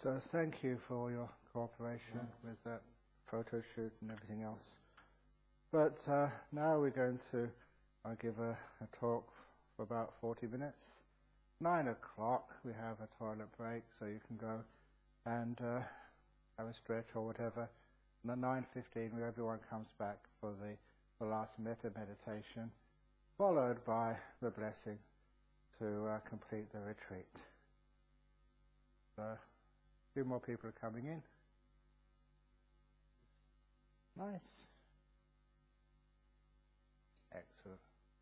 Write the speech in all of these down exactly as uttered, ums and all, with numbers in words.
So thank you for all your cooperation with that photo shoot and everything else. But uh, now we're going to uh, give a, a talk for about forty minutes. Nine o'clock we have a toilet break, so you can go and uh, have a stretch or whatever. And at nine fifteen everyone comes back for the, the last metta meditation, followed by the blessing to uh, complete the retreat. So a few more people are coming in. Nice. Excellent.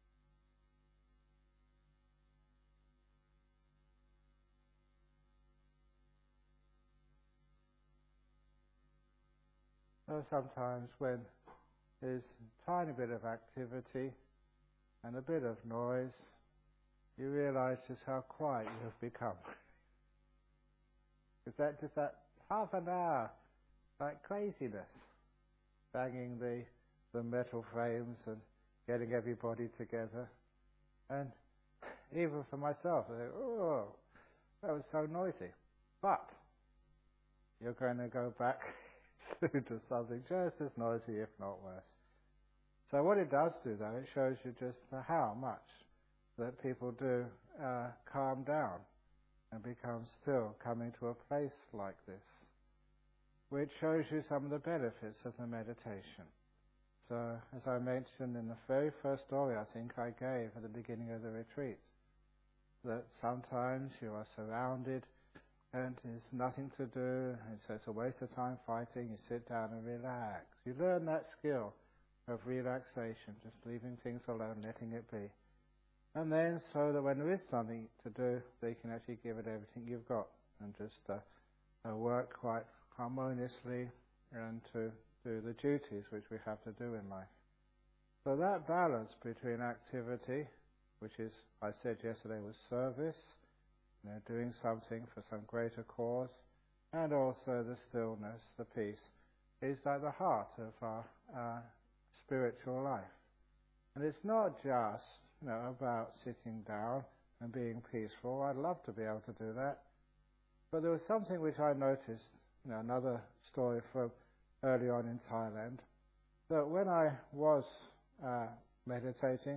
So sometimes when there's a tiny bit of activity and a bit of noise, you realize just how quiet you have become. Is that just that half an hour, like craziness, banging the, the metal frames and getting everybody together. And even for myself, I think, oh, that was so noisy. But you're going to go back to something just as noisy, if not worse. So what it does do, though, it shows you just how much that people do uh, calm down and become still, coming to a place like this, which shows you some of the benefits of the meditation. So, as I mentioned in the very first story I think I gave at the beginning of the retreat, that sometimes you are surrounded and there's nothing to do, and so it's a waste of time fighting, you sit down and relax. You learn that skill of relaxation, just leaving things alone, letting it be. And then so that when there is something to do, they can actually give it everything you've got and just uh, uh, work quite harmoniously and to do the duties which we have to do in life. So that balance between activity, which is, I said yesterday, was service, you know, doing something for some greater cause, and also the stillness, the peace, is like the heart of our uh, spiritual life. And it's not just, you know, about sitting down and being peaceful. I'd love to be able to do that. But there was something which I noticed, you know, another story from early on in Thailand, that when I was uh, meditating,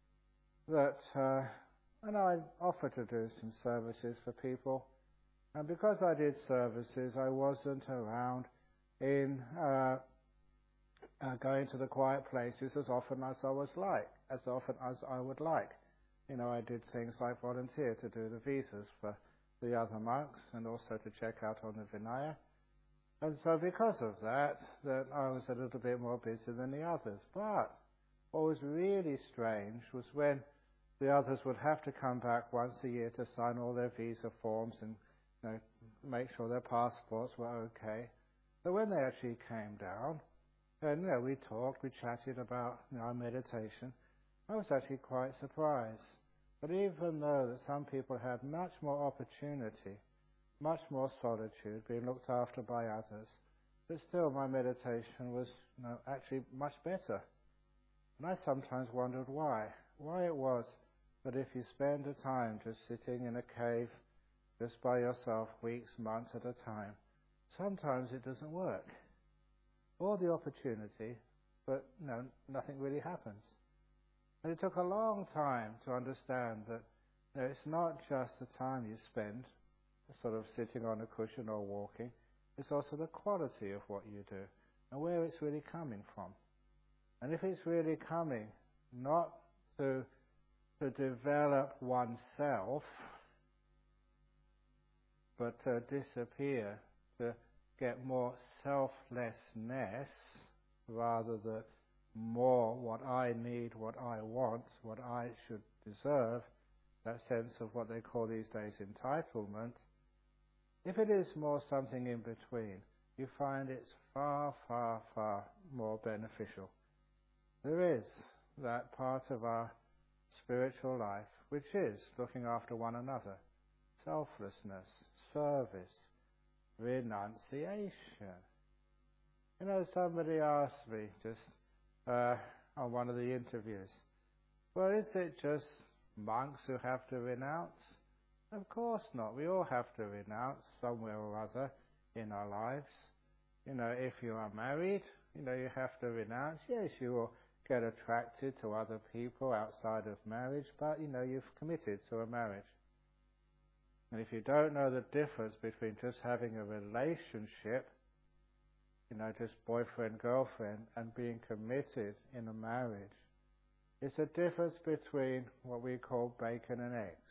that uh, and I offered to do some services for people, and because I did services, I wasn't around in uh, uh, going to the quiet places as often as I was like, as often as I would like. You know, I did things like volunteer to do the visas for the other monks, and also to check out on the Vinaya. And so because of that, that I was a little bit more busy than the others. But what was really strange was when the others would have to come back once a year to sign all their visa forms and, you know, make sure their passports were okay. So when they actually came down, and you know, we talked, we chatted about, you know, our meditation, I was actually quite surprised. But even though that some people had much more opportunity, much more solitude, being looked after by others, but still my meditation was, you know, actually much better. And I sometimes wondered why. Why it was that if you spend the time just sitting in a cave, just by yourself, weeks, months at a time, sometimes it doesn't work. All the opportunity, but you know, nothing really happens. And it took a long time to understand that, you know, it's not just the time you spend sort of sitting on a cushion or walking, it's also the quality of what you do and where it's really coming from. And if it's really coming not to to develop oneself, but to disappear, to get more selflessness rather than more what I need, what I want, what I should deserve, that sense of what they call these days entitlement, if it is more something in between, you find it's far, far, far more beneficial. There is that part of our spiritual life which is looking after one another, selflessness, service, renunciation. You know, somebody asked me just uh, on one of the interviews, well, is it just monks who have to renounce? Of course not. We all have to renounce somewhere or other in our lives. You know, if you are married, you know, you have to renounce. Yes, you will get attracted to other people outside of marriage, but, you know, you've committed to a marriage. And if you don't know the difference between just having a relationship, you know, just boyfriend, girlfriend, and being committed in a marriage, it's a difference between what we call bacon and eggs.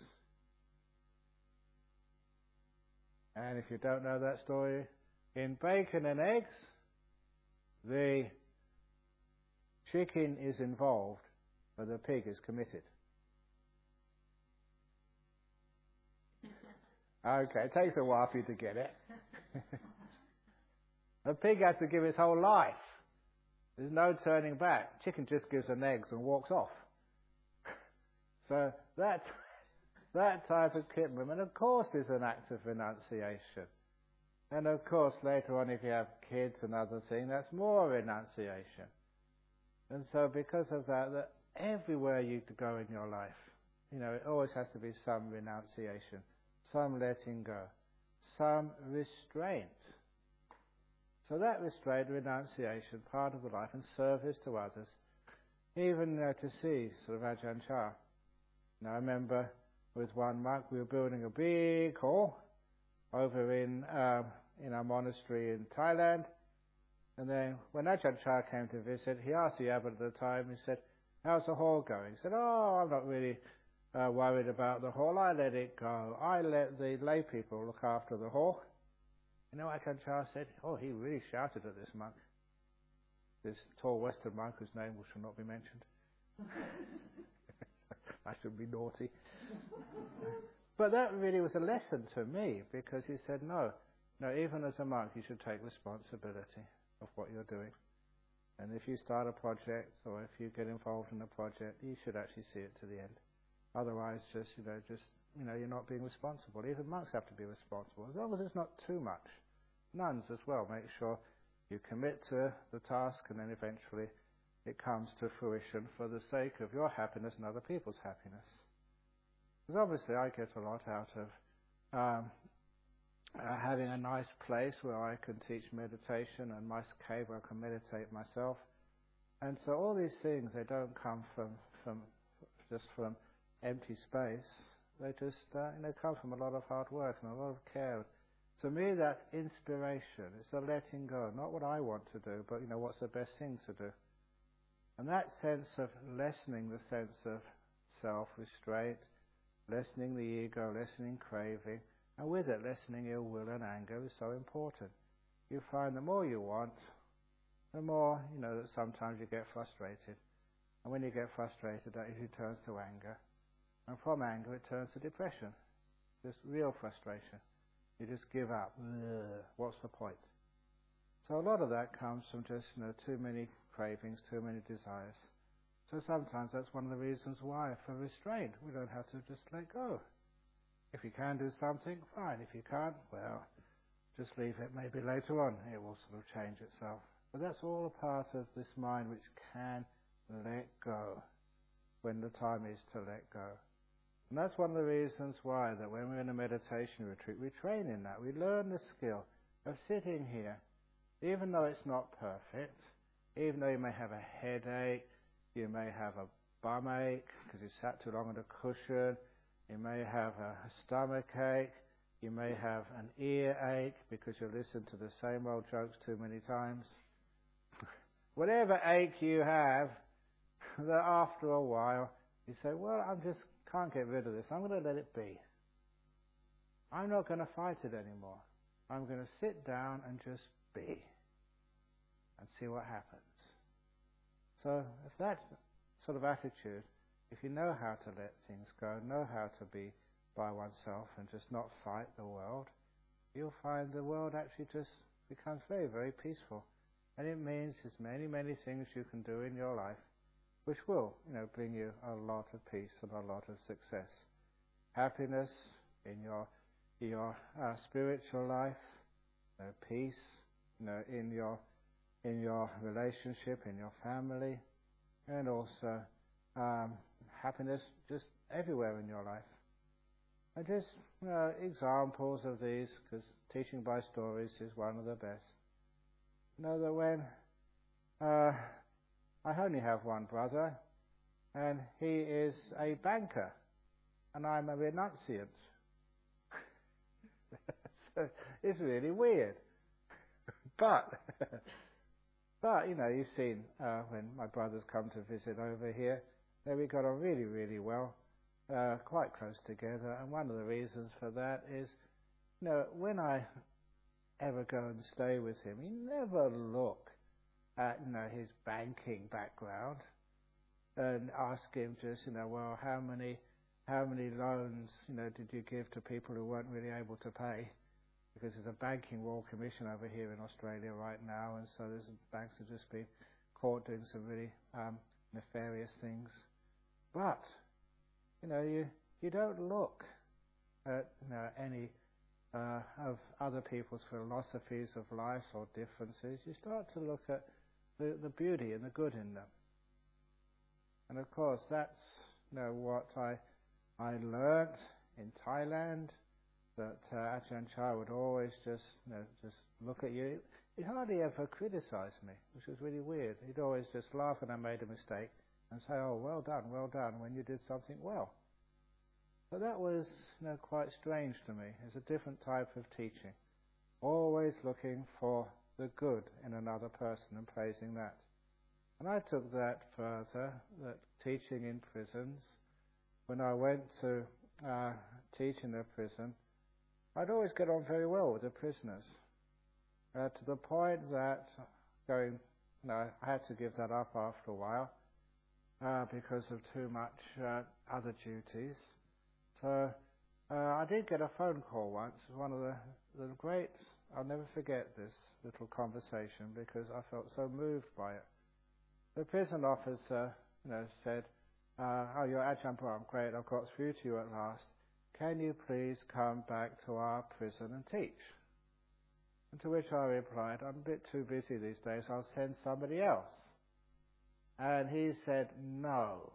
And if you don't know that story, in bacon and eggs, the chicken is involved, but the pig is committed. Okay, it takes a while for you to get it. The pig has to give its whole life. There's no turning back. Chicken just gives an eggs and walks off. So that that type of commitment, of course, is an act of renunciation. And of course, later on, if you have kids and other things, that's more renunciation. And so because of that, that everywhere you go in your life, you know, it always has to be some renunciation, some letting go, some restraint. So that restraint, renunciation, part of the life, and service to others, even uh, to see sort of Ajahn Chah. Now I remember with one monk, we were building a big hall over in um, in our monastery in Thailand. And then when Ajahn Chah came to visit, he asked the abbot at the time, he said, "How's the hall going?" He said, "Oh, I'm not really uh, worried about the hall. I let it go. I let the lay people look after the hall." You know, Ajahn Chah said, oh, he really shouted at this monk, this tall Western monk whose name shall not be mentioned. I should be naughty. But that really was a lesson to me, because he said, no, no, even as a monk, you should take responsibility of what you're doing. And if you start a project, or if you get involved in a project, you should actually see it to the end. Otherwise, just, you know, just, you know, you're not being responsible. Even monks have to be responsible, as long as it's not too much. Nuns as well, make sure you commit to the task, and then eventually it comes to fruition for the sake of your happiness and other people's happiness. Because obviously I get a lot out of um, uh, having a nice place where I can teach meditation, and nice cave where I can meditate myself. And so all these things, they don't come from, from just from empty space. They just uh, you know, come from a lot of hard work and a lot of care. To me, that's inspiration. It's a letting go, not what I want to do, but you know, what's the best thing to do. And that sense of lessening the sense of self-restraint, lessening the ego, lessening craving, and with it lessening ill will and anger is so important. You find the more you want, the more, you know, that sometimes you get frustrated. And when you get frustrated, that usually turns to anger. And from anger, it turns to depression. Just real frustration. You just give up. Ugh, what's the point? So a lot of that comes from just, you know, too many cravings, too many desires. So sometimes that's one of the reasons why, for restraint, we don't have to just let go. If you can do something, fine. If you can't, well, just leave it. Maybe later on it will sort of change itself. But that's all a part of this mind which can let go when the time is to let go. And that's one of the reasons why that when we're in a meditation retreat, we train in that. We learn the skill of sitting here, even though it's not perfect, even though you may have a headache, you may have a bum ache because you sat too long on a cushion, you may have a, a stomach ache, you may have an ear ache because you listen to the same old jokes too many times. Whatever ache you have, that after a while you say, well, I'm just can't get rid of this. I'm going to let it be. I'm not going to fight it anymore. I'm going to sit down and just be and see what happens. So if that sort of attitude, if you know how to let things go, know how to be by oneself and just not fight the world, you'll find the world actually just becomes very, very peaceful. And it means there's many, many things you can do in your life which will, you know, bring you a lot of peace and a lot of success. Happiness in your your uh, spiritual life, you know, peace, you know, in your in your relationship, in your family, and also um, happiness just everywhere in your life. And just uh, examples of these, because teaching by stories is one of the best. You know that when uh, I only have one brother, and he is a banker, and I'm a renunciant. So it's really weird. But, but you know, you've seen uh, when my brothers come to visit over here, that we got on really, really well, uh, quite close together. And one of the reasons for that is, you know, when I ever go and stay with him, he never look at, you know, his banking background and ask him just, you know, well, how many, how many loans, you know, did you give to people who weren't really able to pay? Because there's a banking royal commission over here in Australia right now, and so there's banks have just been caught doing some really um, nefarious things. But you know, you you don't look at you know any uh, of other people's philosophies of life or differences. You start to look at the the beauty and the good in them. And of course, that's you know what I I learnt in Thailand. That uh, Ajahn Chah would always just, you know, just look at you. He'd hardly ever criticize me, which was really weird. He'd always just laugh when I made a mistake and say, "Oh, well done, well done," when you did something well. So that was, you know, quite strange to me. It's a different type of teaching, always looking for the good in another person and praising that. And I took that further, that teaching in prisons. When I went to uh, teach in a prison, I'd always get on very well with the prisoners, uh, to the point that going, you know, I had to give that up after a while uh, because of too much uh, other duties. So uh, I did get a phone call once. It was one of the, the great, I'll never forget this little conversation because I felt so moved by it. The prison officer, you know, said, uh, "Oh, you're Ajahn Brahm, great, I've got through to you at last. Can you please come back to our prison and teach?" And to which I replied, "I'm a bit too busy these days, I'll send somebody else." And he said, "No,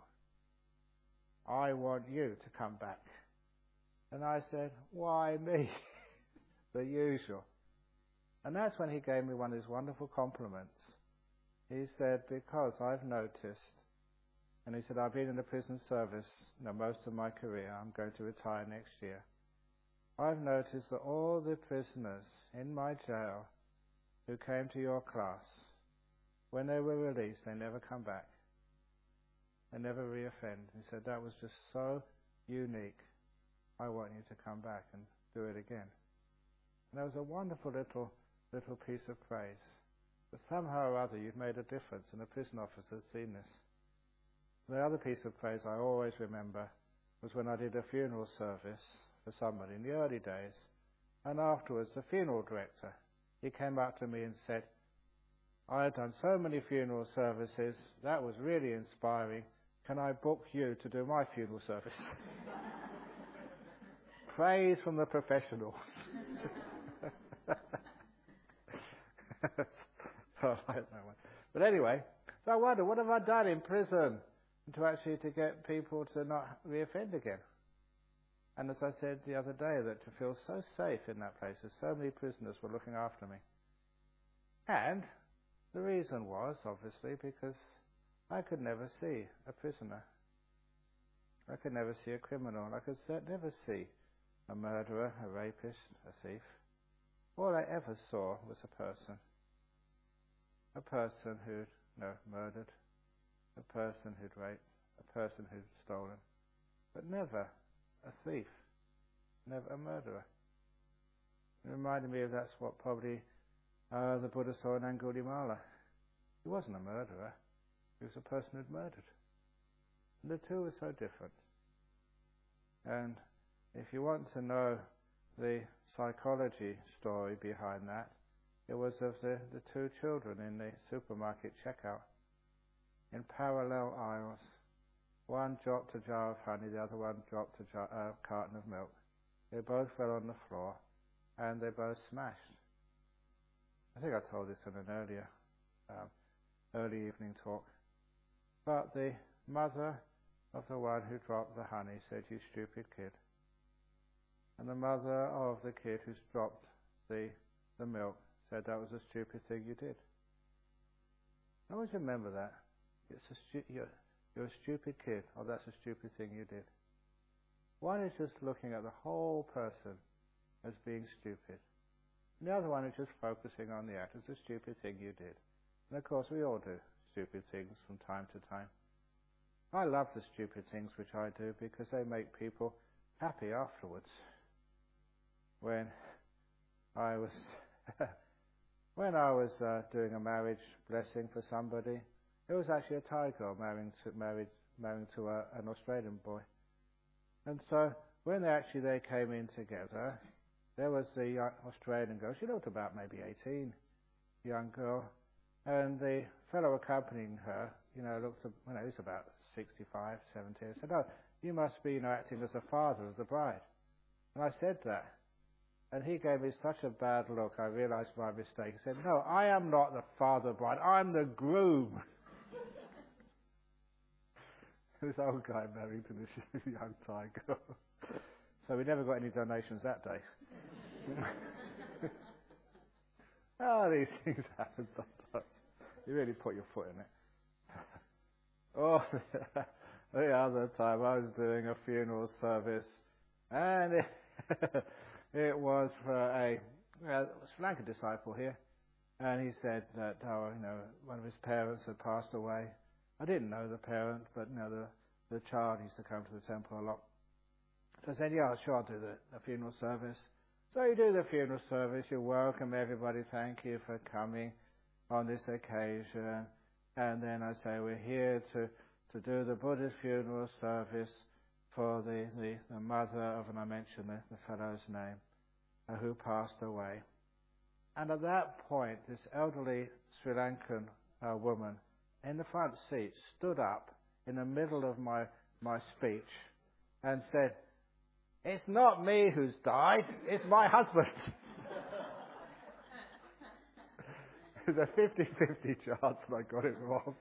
I want you to come back." And I said, "Why me?" The usual. And that's when he gave me one of his wonderful compliments. He said, "Because I've noticed," and he said, "I've been in the prison service you know, most of my career. I'm going to retire next year. I've noticed that all the prisoners in my jail who came to your class, when they were released, they never come back. They never reoffend." He said, "That was just so unique. I want you to come back and do it again." And that was a wonderful little little piece of praise. But somehow or other you've made a difference, and the prison officer has seen this. The other piece of praise I always remember was when I did a funeral service for somebody in the early days, and afterwards the funeral director, he came up to me and said, "I have done so many funeral services, that was really inspiring. Can I book you to do my funeral service?" Praise from the professionals. So I like that one. But anyway, so I wonder, what have I done in prison to actually to get people to not reoffend again? And as I said the other day, that to feel so safe in that place, as so many prisoners were looking after me. And the reason was, obviously, because I could never see a prisoner. I could never see a criminal. I could never see a murderer, a rapist, a thief. All I ever saw was a person. A person who'd you know, murdered, a person who'd raped, a person who'd stolen, but never a thief, never a murderer. It reminded me of that's what probably uh, the Buddha saw in Angulimala. He wasn't a murderer, he was a person who'd murdered. And the two were so different. And if you want to know the psychology story behind that, it was of the, the two children in the supermarket checkout. In parallel aisles, one dropped a jar of honey, the other one dropped a jar, uh, carton of milk. They both fell on the floor, and they both smashed. I think I told this in an earlier, um, early evening talk. But the mother of the one who dropped the honey said, "You stupid kid. And the mother of the kid who's dropped the, the milk said, that was a stupid thing you did. Always remember that. It's a stu- you're, you're a stupid kid. Oh, that's a stupid thing you did. One is just looking at the whole person as being stupid. And the other one is just focusing on the act. It's a stupid thing you did. And of course we all do stupid things from time to time. I love the stupid things which I do because they make people happy afterwards. When I was when I was uh, doing a marriage blessing for somebody, it was actually a Thai girl marrying to married marrying to a, an Australian boy. And so when they actually they came in together, there was the young Australian girl. She looked about maybe eighteen, young girl, and the fellow accompanying her, you know, looked, you know, he's about sixty-five, seventy. I said, "Oh, you must be, you know, acting as the father of the bride." And I said that. And he gave me such a bad look, I realized my mistake. He said, "No, I am not the father of the bride, I'm the groom." This old guy married to this young Thai girl. So we never got any donations that day. Oh, these things happen sometimes. You really put your foot in it. Oh, the other time I was doing a funeral service, and it, it was for a uh, it was Frank, a disciple here, and he said that oh, you know, one of his parents had passed away. I didn't know the parent, but you know, the the child used to come to the temple a lot. So I said, "Yeah, sure, I'll do the, the funeral service." So you do the funeral service, you welcome everybody, thank you for coming on this occasion. And then I say, we're here to, to do the Buddhist funeral service for the, the, the mother of, and I mentioned the, the fellow's name, uh, who passed away. And at that point, this elderly Sri Lankan uh, woman in the front seat stood up in the middle of my, my speech and said, "It's not me who's died, it's my husband." There's a fifty-fifty chance that I got it wrong.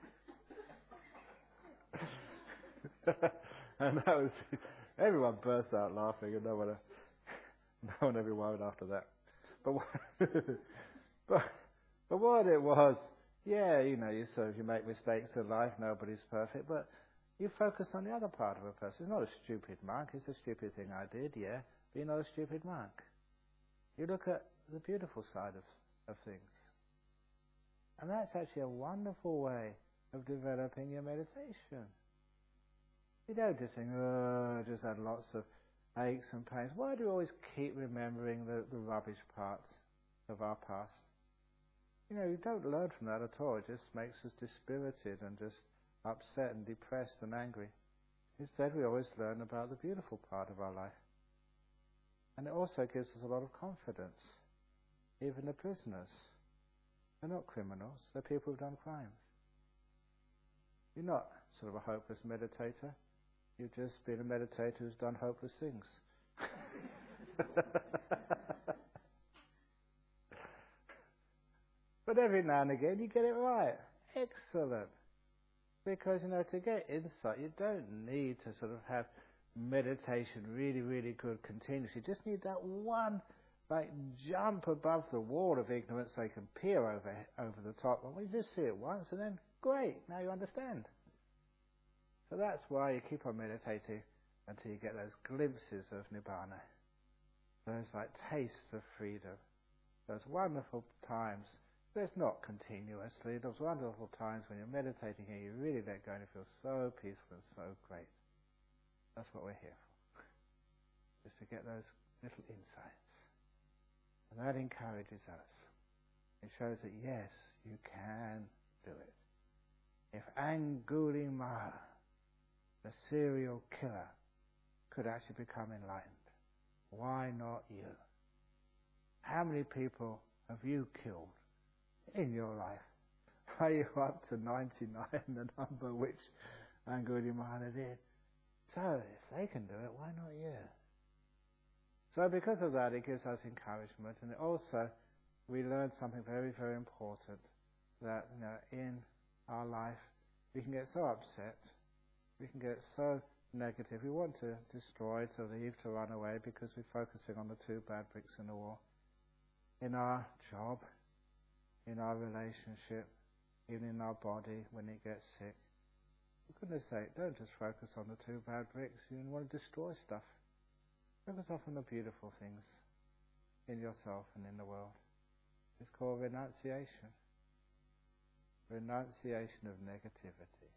And that was, everyone burst out laughing, and no one, no one ever worried after that. But, but, but what it was, yeah, you know, you sort of, you make mistakes in life, nobody's perfect, but you focus on the other part of a person. It's not a stupid monk, it's a stupid thing I did, yeah, but you're not a stupid monk. You look at the beautiful side of, of things. And that's actually a wonderful way of developing your meditation. You don't just think, oh, I just had lots of aches and pains. Why do we always keep remembering the, the rubbish parts of our past? You know, you don't learn from that at all. It just makes us dispirited and just upset and depressed and angry. Instead, we always learn about the beautiful part of our life. And it also gives us a lot of confidence. Even the prisoners, they're not criminals, they're people who've done crimes. You're not sort of a hopeless meditator. You've just been a meditator who's done hopeless things. But every now and again you get it right. Excellent. Because, you know, to get insight, you don't need to sort of have meditation really, really good continuously. You just need that one, like, jump above the wall of ignorance so you can peer over over the top. Well, you just see it once and then, great, now you understand. So that's why you keep on meditating until you get those glimpses of Nibbana. Those, like, tastes of freedom. Those wonderful times. But it's not continuously. Those wonderful times when you're meditating and you really let go and you feel so peaceful and so great. That's what we're here for. Just to get those little insights. And that encourages us. It shows that yes, you can do it. If Angulimala, the serial killer, could actually become enlightened, why not you? How many people have you killed in your life? Are you up to ninety-nine, the number which Angulimala did? So, if they can do it, why not you? So because of that, it gives us encouragement, and also we learn something very, very important, that, you know, in our life we can get so upset, we can get so negative. We want to destroy, to leave, to run away because we're focusing on the two bad bricks in the wall. In our job, in our relationship, even in our body when it gets sick. For goodness sake, don't just focus on the two bad bricks. You want to destroy stuff. Focus on the beautiful things in yourself and in the world. It's called renunciation. Renunciation of negativity.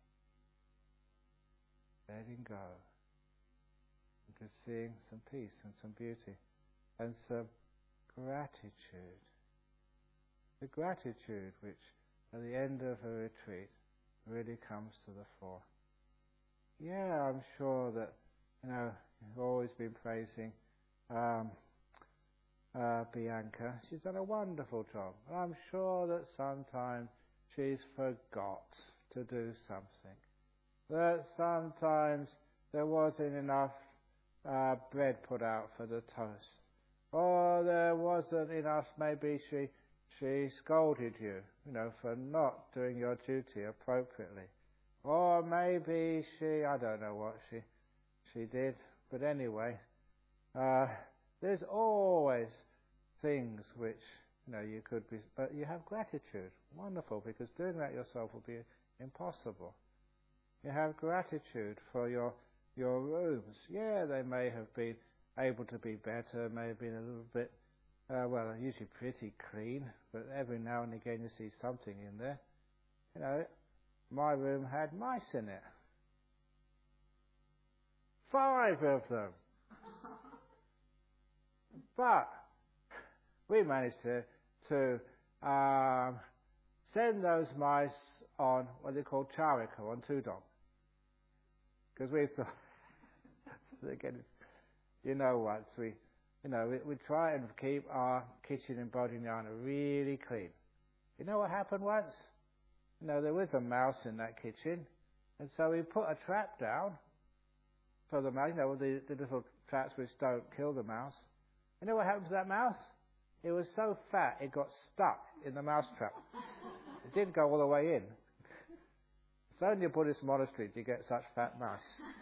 Letting go. And just seeing some peace and some beauty. And some gratitude. The gratitude which at the end of a retreat really comes to the fore. Yeah, I'm sure that, you know, you've always been praising um, uh, Bianca. She's done a wonderful job. And I'm sure that sometimes she's forgot to do something. That sometimes there wasn't enough uh, bread put out for the toast. Or there wasn't enough, maybe she she scolded you, you know, for not doing your duty appropriately. Or maybe she, I don't know what she she did, but anyway, uh, there's always things which, you know, you could be, but you have gratitude. Wonderful, because doing that yourself will be impossible. You have gratitude for your your rooms. Yeah, they may have been able to be better, may have been a little bit, uh, well, usually pretty clean, but every now and again you see something in there. You know, my room had mice in it. Five of them. But we managed to, to um, send those mice on what they call charika, on Tudong. Because we thought, again, you know what, we, you know, we, we try and keep our kitchen in Bodhinyana really clean. You know what happened once? You know, there was a mouse in that kitchen, and so we put a trap down for the mouse, you know, the, the little traps which don't kill the mouse. You know what happened to that mouse? It was so fat, it got stuck in the mouse trap. It didn't go all the way in. It's only a Buddhist monastery to get such fat mice.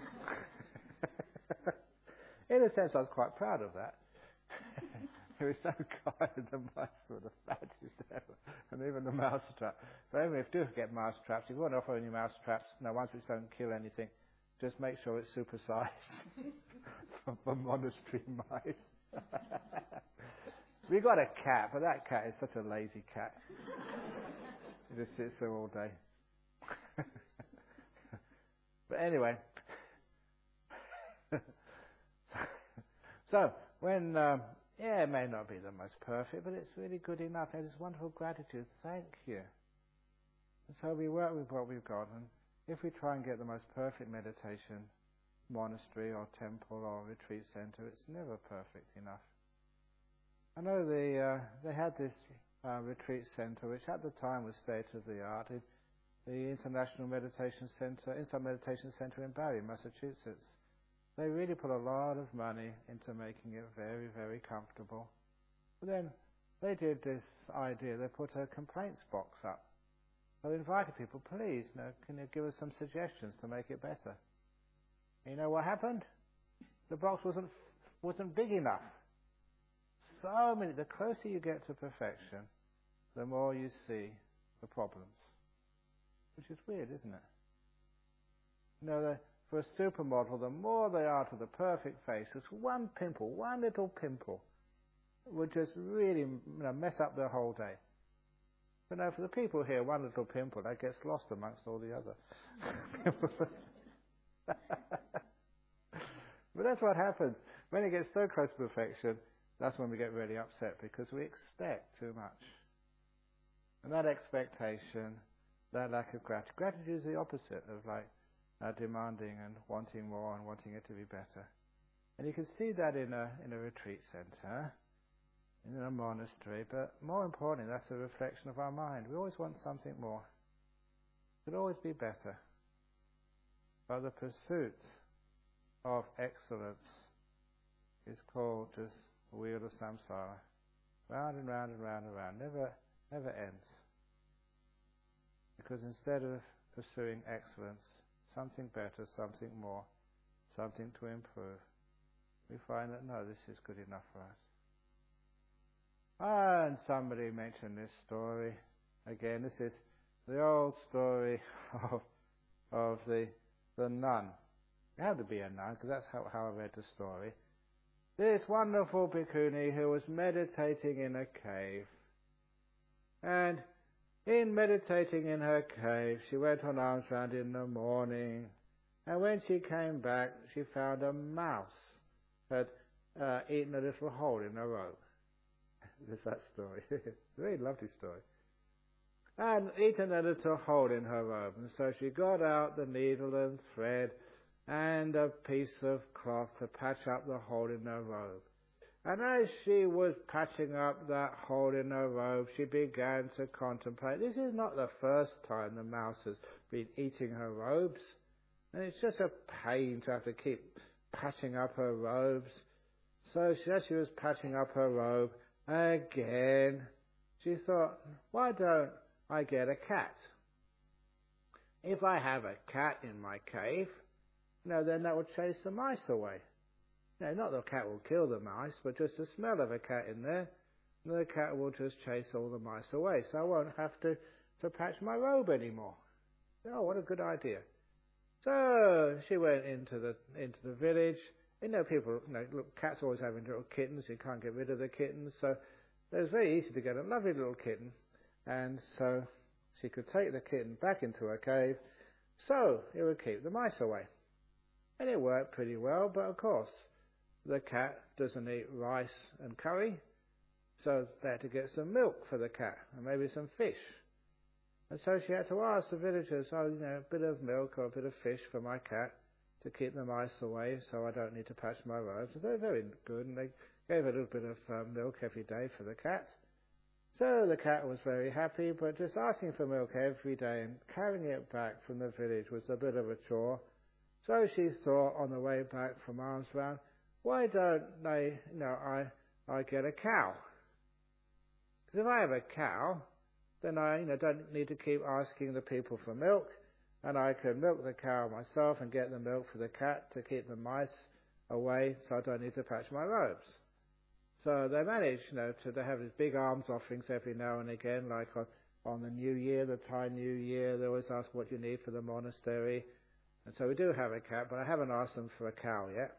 In a sense, I was quite proud of that. It was so kind, the mice were the fattest ever, and even the mouse trap. So even if you do get mouse traps, if you want to offer any mouse traps, no, ones which don't kill anything, just make sure it's supersized for, for monastery mice. We got a cat, but that cat is such a lazy cat. It just sits there all day. But anyway, so when, um, yeah, it may not be the most perfect, but it's really good enough. There's this wonderful gratitude. Thank you. And so we work with what we've got, and if we try and get the most perfect meditation monastery or temple or retreat center, it's never perfect enough. I know they uh, they had this uh, retreat center, which at the time was state of the art. It, the International Meditation Center, Inside Meditation Center in Barre, Massachusetts. They really put a lot of money into making it very, very comfortable. But then they did this idea. They put a complaints box up. They invited people, please, you know, can you give us some suggestions to make it better? And you know what happened? The box wasn't wasn't big enough. So many. The closer you get to perfection, the more you see the problems. Which is weird, isn't it? You know, the, for a supermodel, the more they are to the perfect face, just one pimple, one little pimple, would just really, you know, mess up their whole day. But now, for the people here, one little pimple, that gets lost amongst all the other pimples. But that's what happens. When it gets so close to perfection, that's when we get really upset, because we expect too much. And that expectation, that lack of gratitude. Gratitude is the opposite of like uh, demanding and wanting more and wanting it to be better. And you can see that in a in a retreat center, in a monastery. But more importantly, that's a reflection of our mind. We always want something more. It could always be better. But the pursuit of excellence is called just the wheel of samsara, round and round and round and round, never never ends. Because instead of pursuing excellence, something better, something more, something to improve. We find that, no, this is good enough for us. Ah, and somebody mentioned this story. Again, this is the old story of, of the, the nun. It had to be a nun, because that's how, how I read the story. This wonderful bhikkhuni who was meditating in a cave. And in meditating in her cave, she went on alms round in the morning. And when she came back, she found a mouse had uh, eaten a little hole in her robe. There's that story. It's a very lovely story. And eaten a little hole in her robe. And so she got out the needle and thread and a piece of cloth to patch up the hole in her robe. And as she was patching up that hole in her robe, she began to contemplate. This is not the first time the mouse has been eating her robes. And it's just a pain to have to keep patching up her robes. So she, as she was patching up her robe, again, she thought, why don't I get a cat? If I have a cat in my cave, you know, then that would chase the mice away. You know, not the cat will kill the mice, but just the smell of a cat in there, the cat will just chase all the mice away. So I won't have to, to patch my robe anymore. Oh, what a good idea. So she went into the into the village. You know, people, you know, look, cats always having little kittens. You can't get rid of the kittens. So it was very easy to get a lovely little kitten. And so she could take the kitten back into her cave, so it would keep the mice away. And it worked pretty well, but of course, the cat doesn't eat rice and curry, so they had to get some milk for the cat, and maybe some fish. And so she had to ask the villagers, oh, you know, a bit of milk or a bit of fish for my cat to keep the mice away, so I don't need to patch my robes. So they were very good, and they gave a little bit of um, milk every day for the cat. So the cat was very happy, but just asking for milk every day and carrying it back from the village was a bit of a chore. So she thought on the way back from alms round, why don't they, you know, I, I get a cow? Because if I have a cow, then I, you know, don't need to keep asking the people for milk, and I can milk the cow myself and get the milk for the cat to keep the mice away, so I don't need to patch my robes. So they managed, you know, to, to have these big alms offerings every now and again, like on, on the New Year, the Thai New Year, they always ask what you need for the monastery. And so we do have a cat, but I haven't asked them for a cow yet.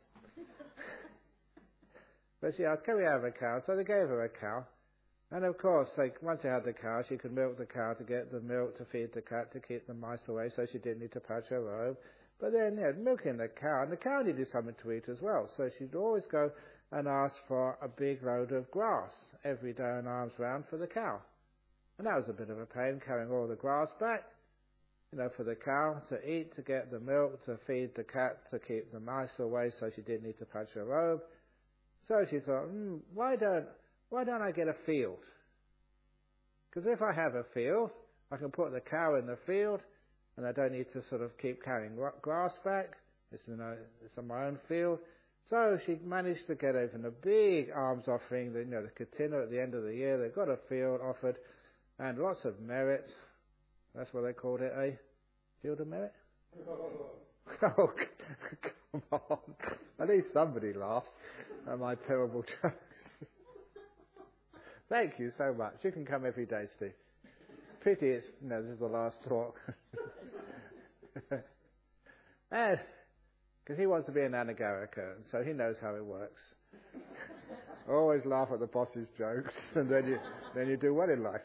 But she asked, can we have a cow? So they gave her a cow. And of course, like, once she had the cow, she could milk the cow to get the milk to feed the cat to keep the mice away, so she didn't need to patch her robe. But then, you know, milking the cow, and the cow needed something to eat as well. So she'd always go and ask for a big load of grass every day on alms round for the cow. And that was a bit of a pain, carrying all the grass back, you know, for the cow to eat, to get the milk, to feed the cat, to keep the mice away, so she didn't need to patch her robe. So she thought, hmm, why don't, why don't I get a field? Because if I have a field, I can put the cow in the field, and I don't need to sort of keep carrying grass back. It's, you know, it's on my own field. So she managed to get even a big alms offering, you know, the katina at the end of the year. They got a field offered, and lots of merit. That's what they called it, eh? Field of merit? Oh, come on. At least somebody laughed at my terrible jokes. Thank you so much. You can come every day, Steve. Pity it's, you know, this is the last talk. And, because he wants to be an anagarika, so he knows how it works. Always laugh at the boss's jokes, and then you, then you do well in life.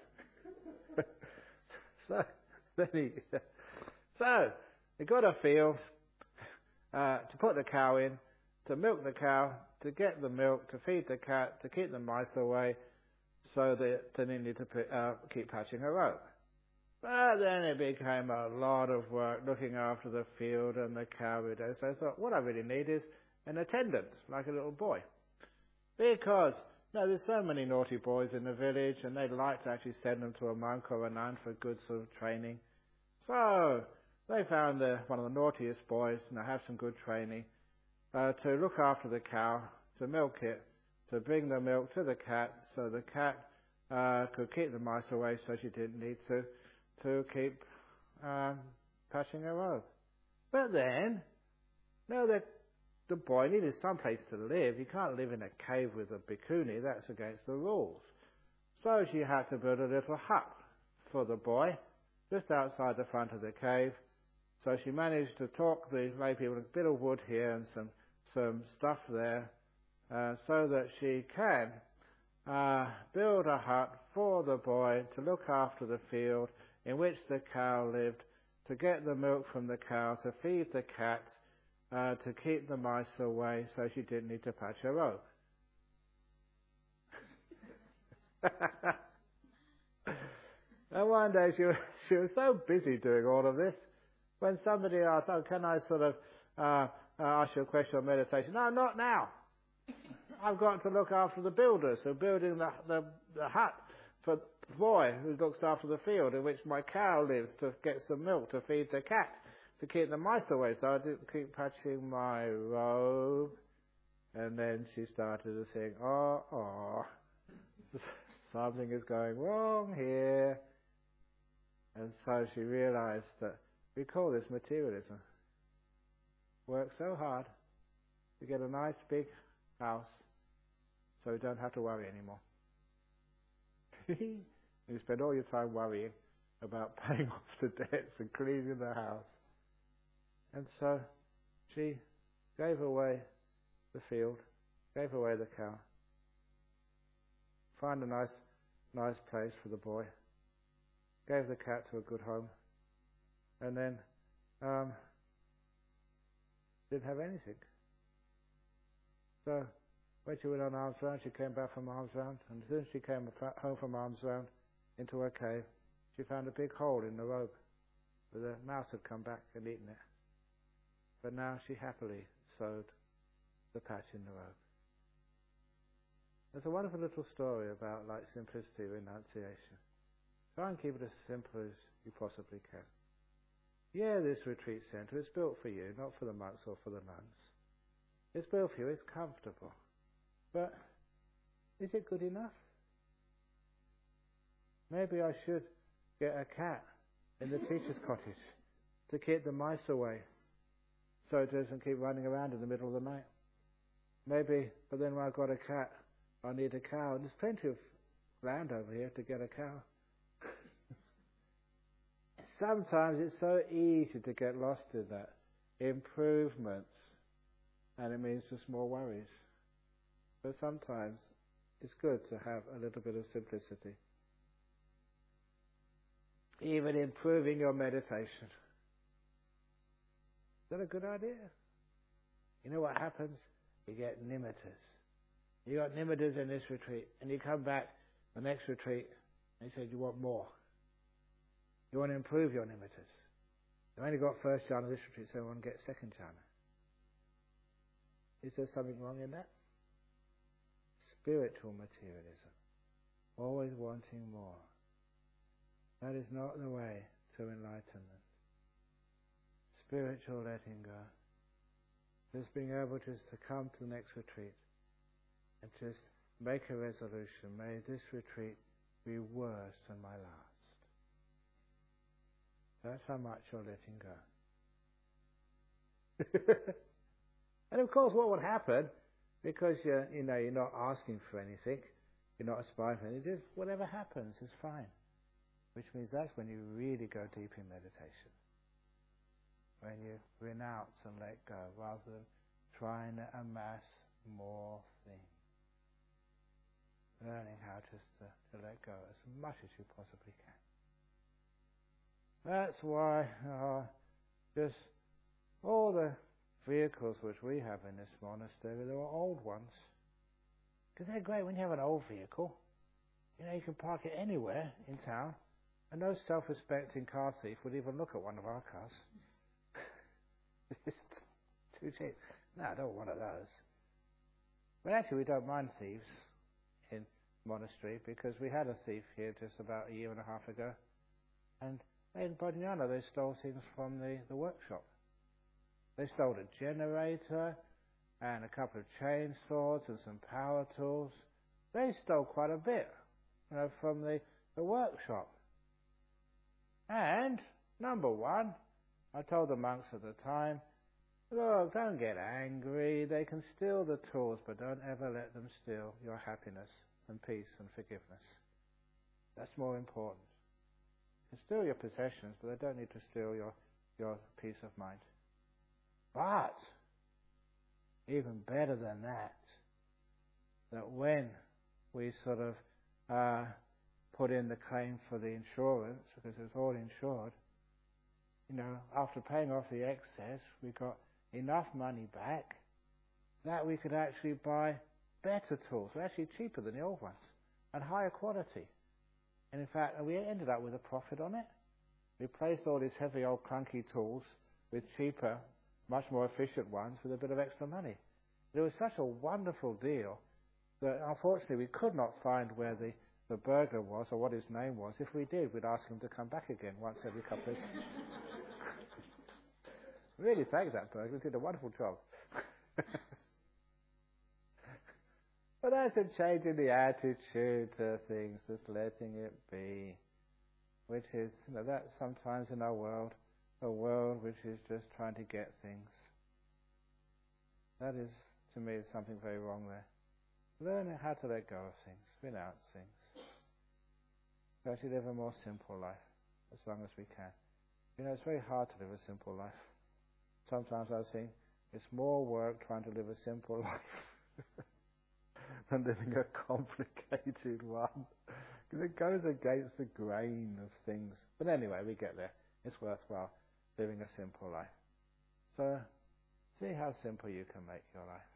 so, then he, so, he got a field uh, to put the cow in, to milk the cow, to get the milk, to feed the cat, to keep the mice away, so that they didn't need to put, uh, keep patching her robe. But then it became a lot of work looking after the field and the cow every day. So I thought, what I really need is an attendant, like a little boy. Because, you know, there's so many naughty boys in the village, and they'd like to actually send them to a monk or a nun for good sort of training. So they found the, one of the naughtiest boys, and they have some good training, uh, to look after the cow, to milk it, to bring the milk to the cat, so the cat uh, could keep the mice away, so she didn't need to to keep um, patching her robe. But then, no, the the boy needed some place to live. You can't live in a cave with a bikini. That's against the rules. So she had to build a little hut for the boy just outside the front of the cave. So she managed to talk the lay people a bit of wood here and some, some stuff there uh, so that she can uh, build a hut for the boy to look after the field in which the cow lived, to get the milk from the cow, to feed the cat, uh, to keep the mice away so she didn't need to patch her robe. And one day she was, she was so busy doing all of this, when somebody asked, oh, can I sort of uh, uh, ask you a question on meditation? No, not now. I've got to look after the builders who are building the, the, the hut for the boy who looks after the field in which my cow lives to get some milk to feed the cat, to keep the mice away. So I didn't keep patching my robe. And then she started to think, oh, oh, something is going wrong here. And so she realized that we call this materialism. Work so hard to get a nice big house so you don't have to worry anymore. You spend all your time worrying about paying off the debts and cleaning the house. And so she gave away the field, gave away the cow, found a nice, nice place for the boy, gave the cat to a good home, and then um, didn't have anything. So when she went on Alms Round, she came back from Alms Round, and as soon as she came home from Alms Round into her cave, she found a big hole in the robe where the mouse had come back and eaten it. But now she happily sewed the patch in the robe. There's a wonderful little story about like simplicity of renunciation. Try and keep it as simple as you possibly can. Yeah, this retreat centre is built for you, not for the monks or for the nuns. It's built for you, it's comfortable. But is it good enough? Maybe I should get a cat in the teacher's cottage to keep the mice away so it doesn't keep running around in the middle of the night. Maybe, but then when I've got a cat, I need a cow. And there's plenty of land over here to get a cow. Sometimes it's so easy to get lost in that. Improvements. And it means just more worries. But sometimes it's good to have a little bit of simplicity. Even improving your meditation. Is that a good idea? You know what happens? You get nimittas. You got nimittas in this retreat, and you come back the next retreat, and you said you want more. You want to improve your nimittas. You only got first jhana this retreat, so you want to get second jhana. Is there something wrong in that? Spiritual materialism. Always wanting more. That is not the way to enlightenment. Spiritual letting go. Just being able just to come to the next retreat and just make a resolution. May this retreat be worse than my last. That's how much you're letting go. And of course what would happen, because you're, you know, you're not asking for anything, you're not aspiring for anything, just whatever happens is fine. Which means that's when you really go deep in meditation. When you renounce and let go, rather than trying to amass more things. Learning how just to, to let go as much as you possibly can. That's why uh, just all the vehicles which we have in this monastery, they were old ones. Because they're great when you have an old vehicle. You know, you can park it anywhere in town, and no self-respecting car thief would even look at one of our cars. It's just too cheap. No, I don't want one of those. But actually we don't mind thieves in monastery, because we had a thief here just about a year and a half ago, and in Bodhinyana they stole things from the, the workshop. They stole a generator and a couple of chainsaws and some power tools. They stole quite a bit, you know, from the, the workshop. And number one, I told the monks at the time, Look, don't get angry. They can steal the tools, but don't ever let them steal your happiness and peace and forgiveness. That's more important. You can steal your possessions, but they don't need to steal your, your peace of mind. But, even better than that, that when we sort of uh, put in the claim for the insurance, because it's all insured, you know, after paying off the excess, we got enough money back that we could actually buy better tools. They're actually cheaper than the old ones and higher quality. And in fact, we ended up with a profit on it. We replaced all these heavy old clunky tools with cheaper, much more efficient ones with a bit of extra money. It was such a wonderful deal that unfortunately we could not find where the, the burglar was or what his name was. If we did, we'd ask him to come back again once every couple of years. Really thank that burglar, did a wonderful job. But that's a change in the attitude to things, just letting it be. Which is, you know, that's sometimes in our world, a world which is just trying to get things. That is, to me, something very wrong there. Learning how to let go of things, renounce things. To actually live a more simple life, as long as we can. You know, it's very hard to live a simple life. Sometimes I think it's more work trying to live a simple life than living a complicated one. Because it goes against the grain of things. But anyway, we get there. It's worthwhile living a simple life. So, see how simple you can make your life.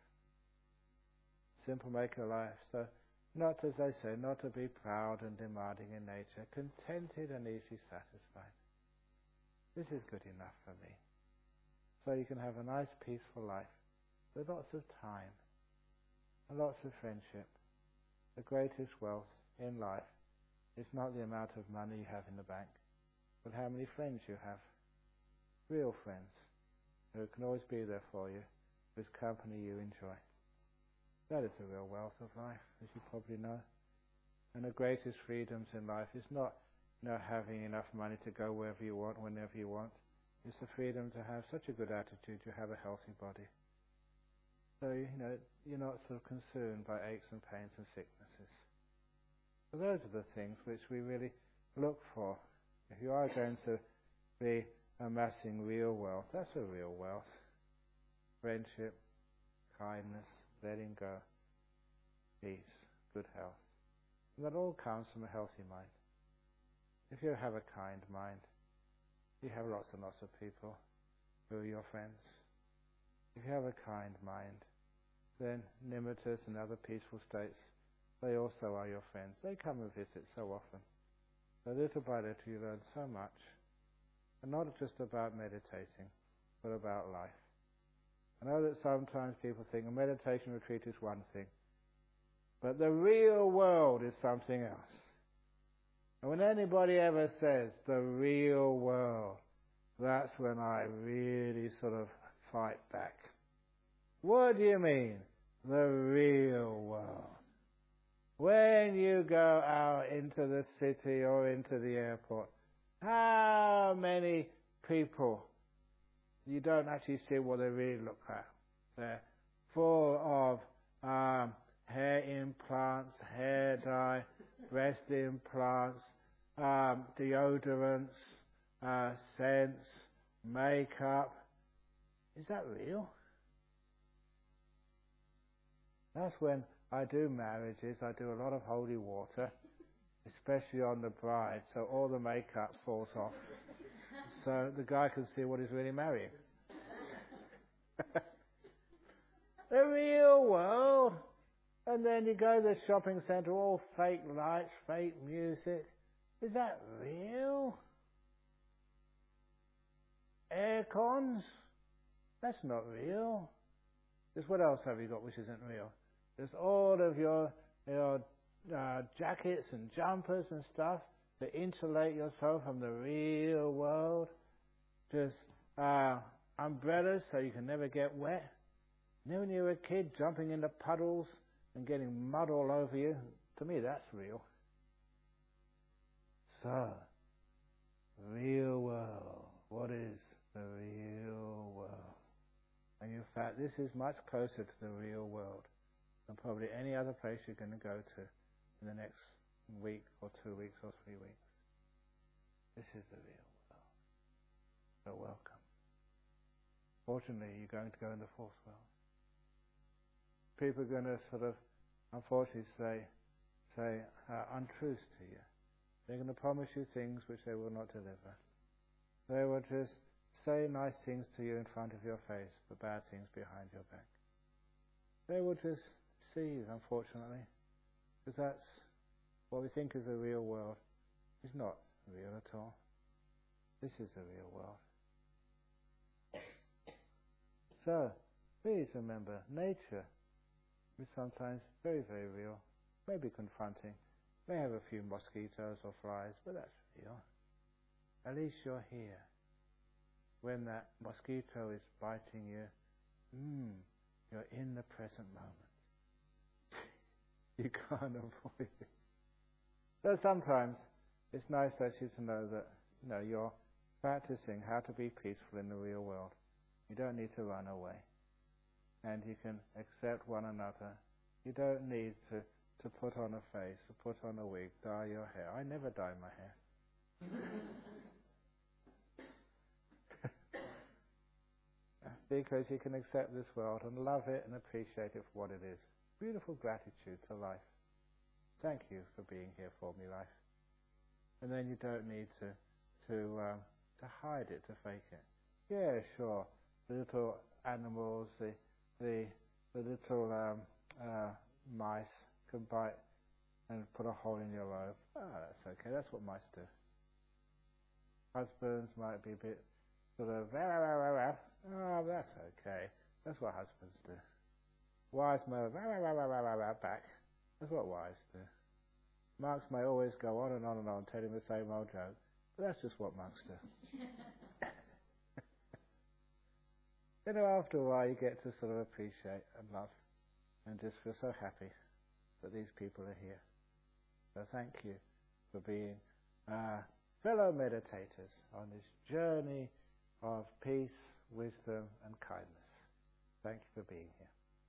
Simple make your life. So, not, as they say, not to be proud and demanding in nature, contented and easily satisfied. This is good enough for me. So you can have a nice, peaceful life with lots of time and lots of friendship. The greatest wealth in life is not the amount of money you have in the bank, but how many friends you have. Real friends who can always be there for you, whose company you enjoy. That is the real wealth of life, as you probably know. And the greatest freedoms in life is not, you know, having enough money to go wherever you want, whenever you want. It's the freedom to have such a good attitude, you have a healthy body. So, you know, you're not sort of consumed by aches and pains and sicknesses. So those are the things which we really look for. If you are going to be amassing real wealth, that's a real wealth. Friendship, kindness, letting go, peace, good health. And that all comes from a healthy mind. If you have a kind mind, you have lots and lots of people who are your friends. If you have a kind mind, then nimittas and other peaceful states, they also are your friends. They come and visit so often. So little by little you learn so much, and not just about meditating, but about life. I know that sometimes people think a meditation retreat is one thing, but the real world is something else. And when anybody ever says the real world, that's when I really sort of fight back. What do you mean, the real world? When you go out into the city or into the airport, how many people you don't actually see what they really look like? They're full of um, hair implants, hair dye, breast implants, um, deodorants, uh, scents, makeup. Is that real? That's when I do marriages, I do a lot of holy water, especially on the bride, so all the makeup falls off. So the guy can see what he's really marrying. The real world. And then you go to the shopping centre, all fake lights, fake music. Is that real? Air cons? That's not real. Just what else have you got which isn't real? There's all of your, your uh, jackets and jumpers and stuff to insulate yourself from the real world. Just uh, umbrellas so you can never get wet. You know when you were a kid jumping into puddles and getting mud all over you? To me that's real. So, real world. What is the real world? And in fact, this is much closer to the real world than probably any other place you're going to go to in the next week or two weeks or three weeks. This is the real world. So welcome. Fortunately, you're going to go in the fourth world. People are going to sort of, unfortunately, say, say uh, untruths to you. They're going to promise you things which they will not deliver. They will just say nice things to you in front of your face, but bad things behind your back. They will just deceive, unfortunately, because that's what we think is the real world. It's not real at all. This is the real world. So, please remember, nature is sometimes very, very real, maybe confronting, may have a few mosquitoes or flies, but that's real. At least you're here. When that mosquito is biting you, mm, you're in the present moment. You can't avoid it. So sometimes it's nice actually to know that, you know, you're practicing how to be peaceful in the real world. You don't need to run away. And you can accept one another. You don't need to, to put on a face, to put on a wig, dye your hair. I never dye my hair. Because you can accept this world and love it and appreciate it for what it is. Beautiful gratitude to life. Thank you for being here for me, life. And then you don't need to to um, to hide it, to fake it. Yeah, sure. The little animals, the the the little um, uh, mice can bite and put a hole in your robe. Ah, oh, that's okay. That's what mice do. Husbands might be a bit sort of, ah, oh, that's okay. That's what husbands do. Wives may back. That's what wives do. Monks may always go on and on and on telling the same old joke, but that's just what monks do. You know, after a while you get to sort of appreciate and love and just feel so happy that these people are here. So thank you for being uh, fellow meditators on this journey of peace, wisdom and kindness. Thank you for being here.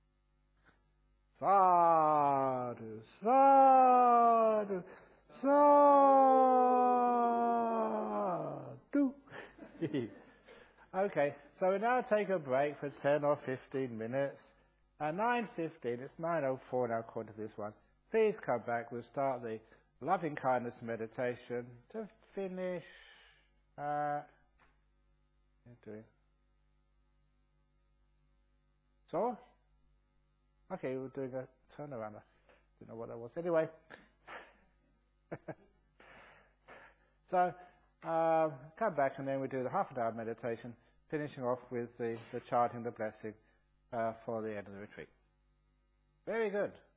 Sadhu, sadhu, sadhu. Okay, so we now take a break for ten or fifteen minutes. At nine fifteen, it's nine oh four now according to this one. Please come back. We'll start the loving kindness meditation to finish. Uh, doing. So? Okay, we're doing a turnaround. I don't know what that was. Anyway. So, um, come back and then we do the half an hour meditation, finishing off with the, the chanting the blessing uh, for the end of the retreat. Very good.